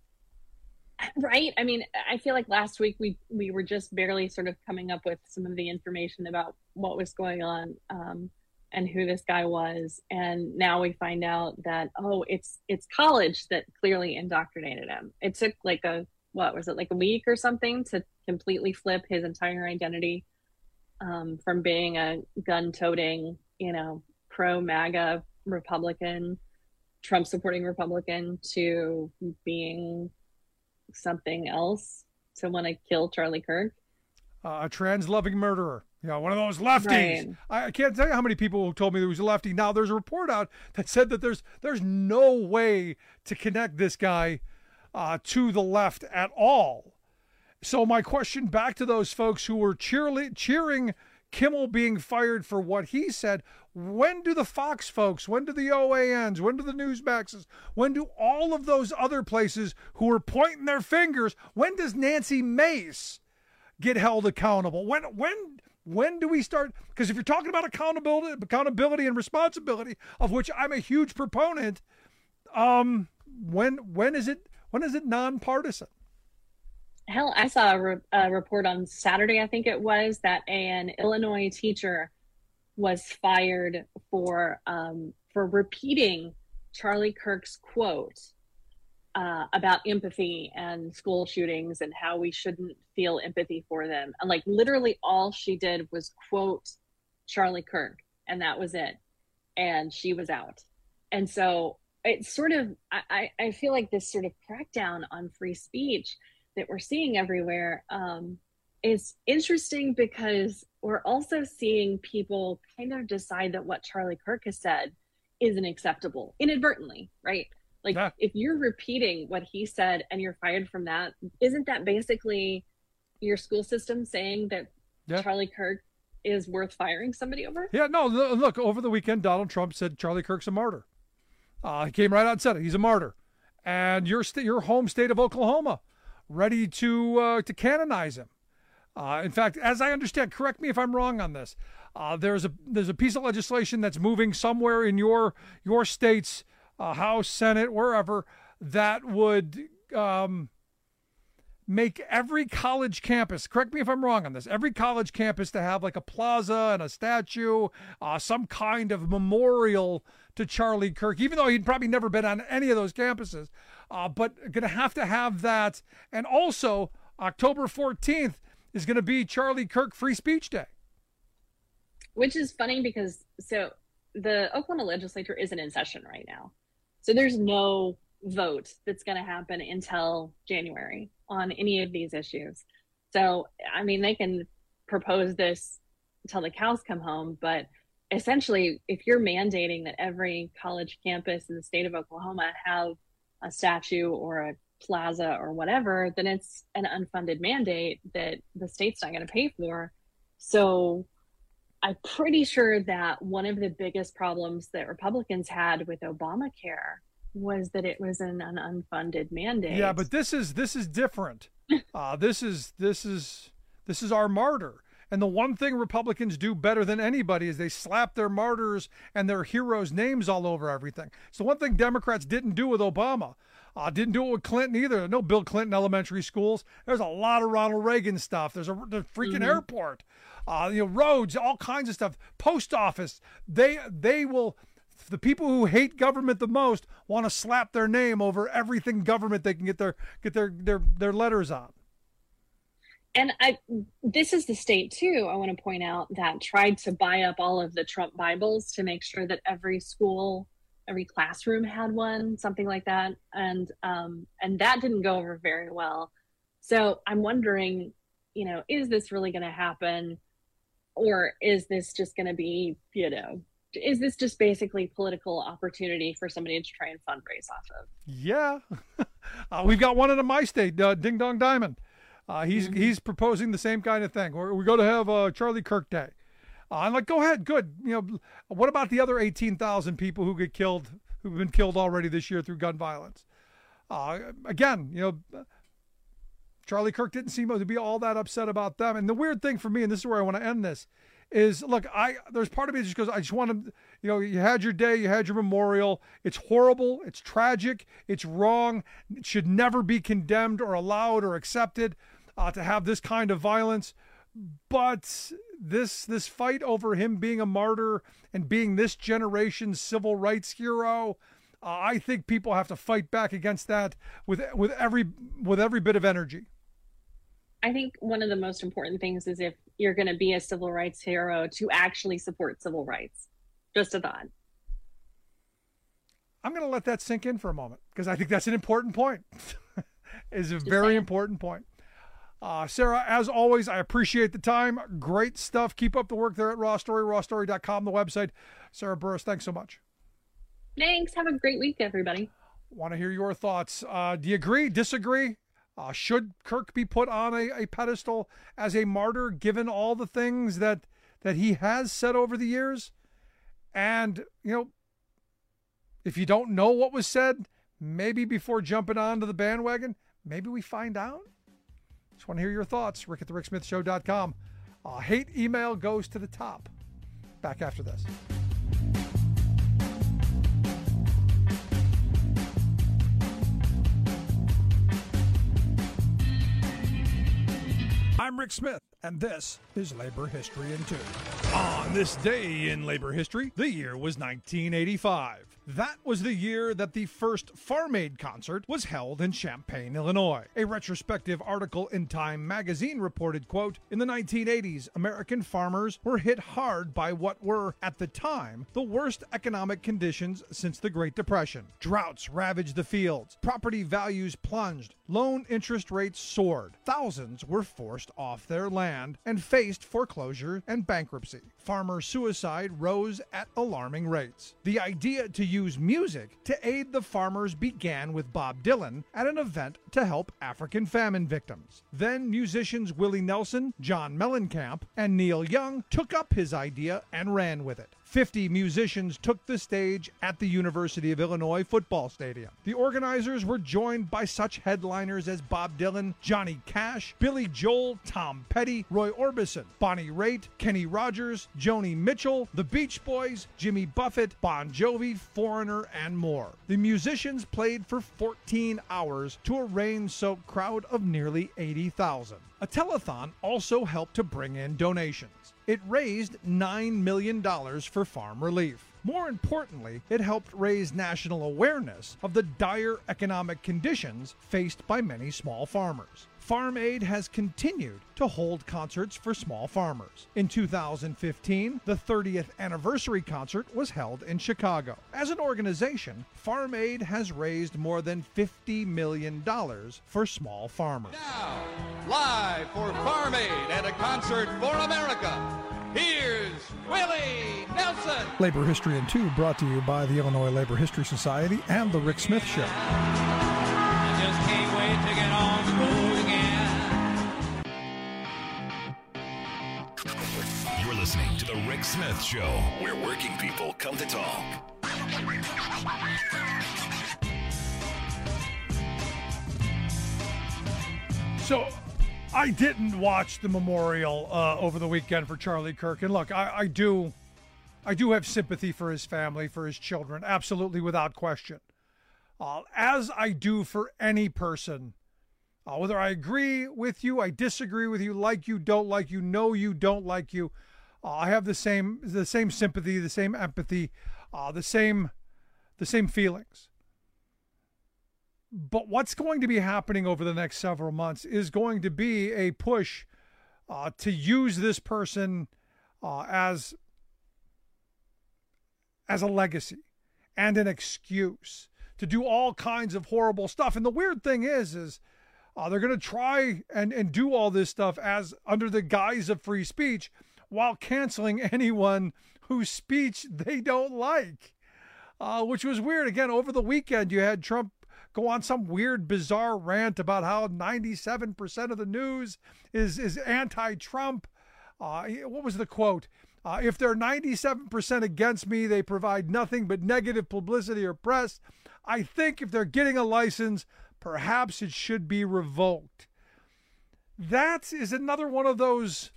Right. I mean, I feel like last week we were just barely sort of coming up with some of the information about what was going on and who this guy was. And now we find out that, it's college that clearly indoctrinated him. It took like a week or something to completely flip his entire identity from being a gun-toting, pro-MAGA Republican, Trump-supporting Republican, to being something else, to want to kill Charlie Kirk. A trans-loving murderer. One of those lefties. Right. I can't tell you how many people told me there was a lefty. Now, there's a report out that said that there's no way to connect this guy to the left at all. So my question back to those folks who were cheering Kimmel being fired for what he said, when do the Fox folks, when do the OANs, when do the Newsmaxes, when do all of those other places who are pointing their fingers, when does Nancy Mace get held accountable? When do we start? Because if you're talking about accountability and responsibility, of which I'm a huge proponent, when is it nonpartisan? Hell, I saw a report on Saturday, I think it was, that an Illinois teacher was fired for repeating Charlie Kirk's quote about empathy and school shootings and how we shouldn't feel empathy for them. And like literally all she did was quote Charlie Kirk, and that was it. And she was out. And so it's sort of, I feel like this sort of crackdown on free speech that we're seeing everywhere is interesting, because we're also seeing people kind of decide that what Charlie Kirk has said isn't acceptable inadvertently, right? Like, if you're repeating what he said and you're fired from that, isn't that basically your school system saying that Charlie Kirk is worth firing somebody over? Yeah, no, look, over the weekend, Donald Trump said Charlie Kirk's a martyr. He came right out and said it. He's a martyr. And your home state of Oklahoma, ready to canonize him. In fact, as I understand, correct me if I'm wrong on this, there's a piece of legislation that's moving somewhere in your state's House, Senate, wherever, that would make every college campus, correct me if I'm wrong on this, every college campus to have like a plaza and a statue, some kind of memorial to Charlie Kirk, even though he'd probably never been on any of those campuses, but going to have that. And also, October 14th is going to be Charlie Kirk Free Speech Day. Which is funny because, so the Oklahoma legislature isn't in session right now. So there's no vote that's going to happen until January on any of these issues. So, I mean, they can propose this until the cows come home, but essentially, if you're mandating that every college campus in the state of Oklahoma have a statue or a plaza or whatever, then it's an unfunded mandate that the state's not going to pay for. So I'm pretty sure that one of the biggest problems that Republicans had with Obamacare was that it was an unfunded mandate. Yeah, but this is different. This is our martyr. And the one thing Republicans do better than anybody is they slap their martyrs and their heroes' names all over everything. So one thing Democrats didn't do with Obama, didn't do it with Clinton either. No Bill Clinton elementary schools. There's a lot of Ronald Reagan stuff. There's a freaking airport, roads, all kinds of stuff. Post office. They will. The people who hate government the most want to slap their name over everything government they can get their letters on. And this is the state, too, I want to point out, that tried to buy up all of the Trump Bibles to make sure that every school, every classroom had one, something like that. And that didn't go over very well. So I'm wondering, is this really going to happen? Or is this just going to be, is this just basically political opportunity for somebody to try and fundraise off of? Yeah. We've got one in my state, Ding Dong Diamond. He's proposing the same kind of thing. We're going to have Charlie Kirk Day. I'm like, go ahead, good. What about the other 18,000 people who've been killed already this year through gun violence? Again, Charlie Kirk didn't seem to be all that upset about them. And the weird thing for me, and this is where I want to end this, is look, there's part of me that just goes, I just want to, you had your day, you had your memorial. It's horrible, it's tragic, it's wrong. It should never be condemned or allowed or accepted to have this kind of violence. But this fight over him being a martyr and being this generation's civil rights hero, I think people have to fight back against that with every bit of energy. I think one of the most important things is, if you're going to be a civil rights hero, to actually support civil rights. Just a thought. I'm going to let that sink in for a moment, because I think that's an important point. It's a very important point. Sarah, as always, I appreciate the time. Great stuff. Keep up the work there at Raw Story, rawstory.com, the website. Sarah Burris, thanks so much. Thanks. Have a great week, everybody. Want to hear your thoughts. Do you agree, disagree? Should Kirk be put on a pedestal as a martyr, given all the things that he has said over the years? And, if you don't know what was said, maybe before jumping onto the bandwagon, maybe we find out. Just want to hear your thoughts. Rick at thericksmithshow.com. Hate email goes to the top. Back after this. I'm Rick Smith, and this is Labor History in 2. On this day in labor history, the year was 1985. That was the year that the first Farm Aid concert was held in Champaign, Illinois. A retrospective article in Time magazine reported, quote, "In the 1980s, American farmers were hit hard by what were, at the time, the worst economic conditions since the Great Depression. Droughts ravaged the fields, property values plunged, loan interest rates soared. Thousands were forced off their land and faced foreclosure and bankruptcy. legacy. Farmer suicide rose at alarming rates. The idea to use music to aid the farmers began with Bob Dylan at an event to help African famine victims. Then musicians Willie Nelson, John Mellencamp, and Neil Young took up his idea and ran with it. 50 musicians took the stage at the University of Illinois football stadium. The organizers were joined by such headliners as Bob Dylan, Johnny Cash, Billy Joel, Tom Petty, Roy Orbison, Bonnie Raitt, Kenny Rogers, Joni Mitchell, The Beach Boys, Jimmy Buffett, Bon Jovi, Foreigner, and more. The musicians played for 14 hours to a rain-soaked crowd of nearly 80,000. A telethon also helped to bring in donations. It raised $9 million for farm relief. More importantly, it helped raise national awareness of the dire economic conditions faced by many small farmers. Farm Aid has continued to hold concerts for small farmers. In 2015, the 30th anniversary concert was held in Chicago. As an organization, Farm Aid has raised more than $50 million for small farmers. Now, live for Farm Aid and a concert for America, here's Willie Nelson. Labor History in 2 brought to you by the Illinois Labor History Society and The Rick Smith Show. I just can't wait to get on school again. You're listening to The Rick Smith Show, where working people come to talk. So, I didn't watch the memorial over the weekend for Charlie Kirk, and look, I do have sympathy for his family, for his children, absolutely without question. As I do for any person, whether I agree with you, I disagree with you, like you, don't like you, know you, don't like you, I have the same sympathy, the same empathy, the same feelings. But what's going to be happening over the next several months is going to be a push to use this person as a legacy and an excuse to do all kinds of horrible stuff. And the weird thing is they're going to try and do all this stuff as under the guise of free speech while canceling anyone whose speech they don't like, which was weird. Again, over the weekend, you had Trump go on some weird, bizarre rant about how 97% of the news is anti-Trump. What was the quote? If they're 97% against me, they provide nothing but negative publicity or press. I think if they're getting a license, perhaps it should be revoked. That is another one of those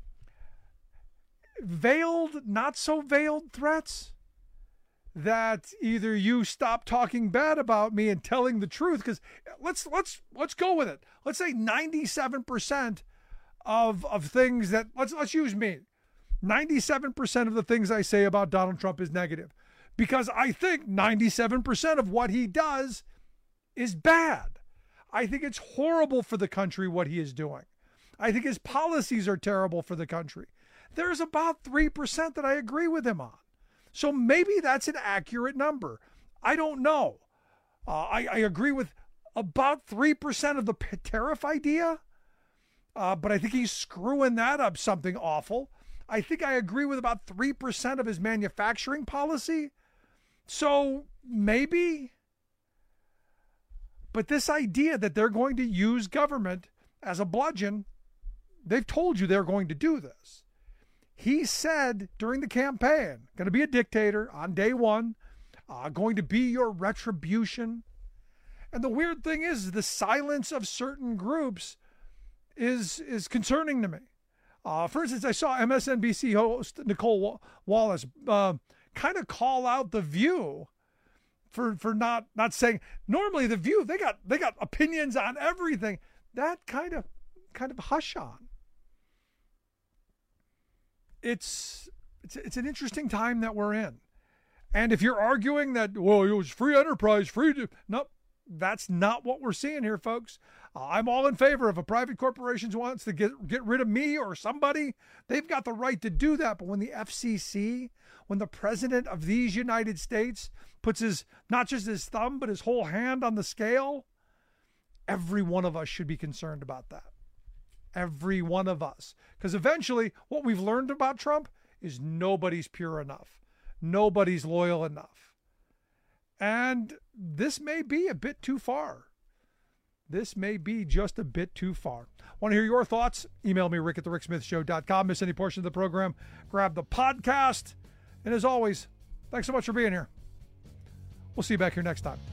veiled, not so veiled threats that either you stop talking bad about me and telling the truth, because let's go with it. Let's say 97% of things that let's use me. 97% of the things I say about Donald Trump is negative because I think 97% of what he does is bad. I think it's horrible for the country what he is doing. I think his policies are terrible for the country. There's about 3% that I agree with him on. So maybe that's an accurate number. I don't know. I agree with about 3% of the tariff idea, but I think he's screwing that up something awful. I think I agree with about 3% of his manufacturing policy. So maybe. But this idea that they're going to use government as a bludgeon, they've told you they're going to do this. He said during the campaign, going to be a dictator on day one, going to be your retribution. And the weird thing is the silence of certain groups is concerning to me. For instance, I saw MSNBC host Nicole Wallace kind of call out The View for not saying. Normally, The View they got opinions on everything. That kind of hush on. It's an interesting time that we're in, and if you're arguing that it was free enterprise, no, that's not what we're seeing here, folks. I'm all in favor. If a private corporation wants to get rid of me or somebody, they've got the right to do that. But when the FCC, when the president of these United States puts not just his thumb, but his whole hand on the scale, every one of us should be concerned about that. Every one of us. Because eventually what we've learned about Trump is nobody's pure enough. Nobody's loyal enough. And this may be a bit too far. This may be just a bit too far. Want to hear your thoughts? Email me, rick@thericksmithshow.com. Miss any portion of the program, grab the podcast. And as always, thanks so much for being here. We'll see you back here next time.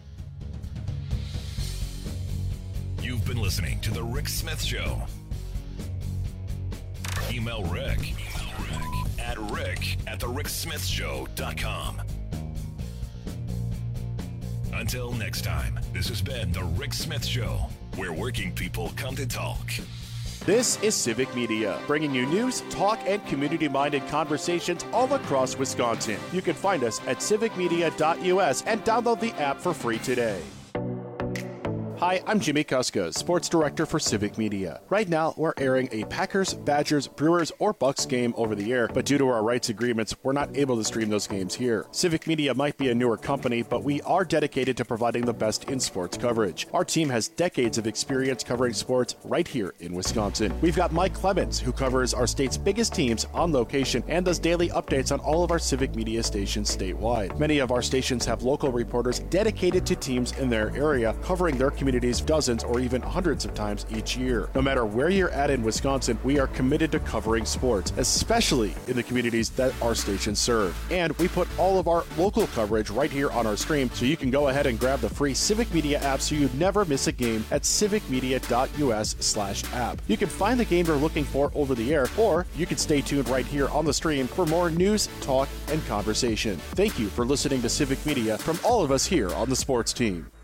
You've been listening to The Rick Smith Show. Email Rick at rick@thericksmithshow.com. Until next time, this has been The Rick Smith Show, where working people come to talk. This is Civic Media, bringing you news, talk, and community-minded conversations all across Wisconsin. You can find us at civicmedia.us and download the app for free today. Hi, I'm Jimmy Kuskos, Sports Director for Civic Media. Right now, we're airing a Packers, Badgers, Brewers, or Bucks game over the air, but due to our rights agreements, we're not able to stream those games here. Civic Media might be a newer company, but we are dedicated to providing the best in sports coverage. Our team has decades of experience covering sports right here in Wisconsin. We've got Mike Clemens, who covers our state's biggest teams on location and does daily updates on all of our Civic Media stations statewide. Many of our stations have local reporters dedicated to teams in their area, covering their communities dozens or even hundreds of times each year. No matter where you're at in Wisconsin, we are committed to covering sports, especially in the communities that our stations serve. And we put all of our local coverage right here on our stream, so you can go ahead and grab the free Civic Media app so you never miss a game at civicmedia.us/app. You can find the game you're looking for over the air, or you can stay tuned right here on the stream for more news, talk, and conversation. Thank you for listening to Civic Media from all of us here on the sports team.